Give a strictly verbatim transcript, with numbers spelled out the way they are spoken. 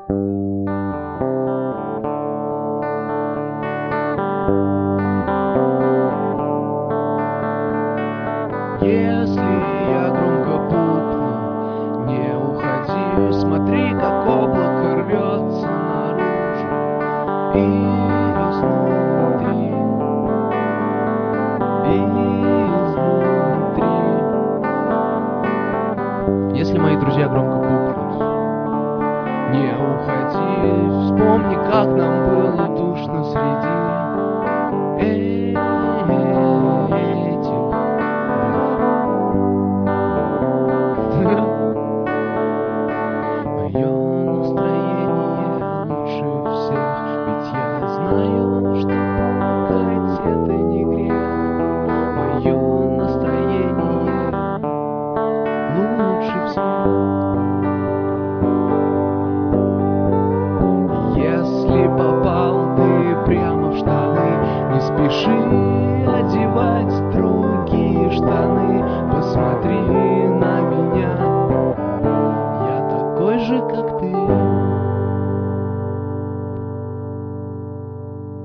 Если я громко пукну, не уходи, смотри, как облако рвется наружу и изнутри, и изнутри. Если мои друзья громко пукнут, не уходи, вспомни, как нам было душно среди этих Мое настроение лучше всех, ведь я знаю, что плакать это не грех. Мое настроение лучше всех. Если попал ты прямо в штаны, не спеши одевать другие штаны. Посмотри на меня, такой же, как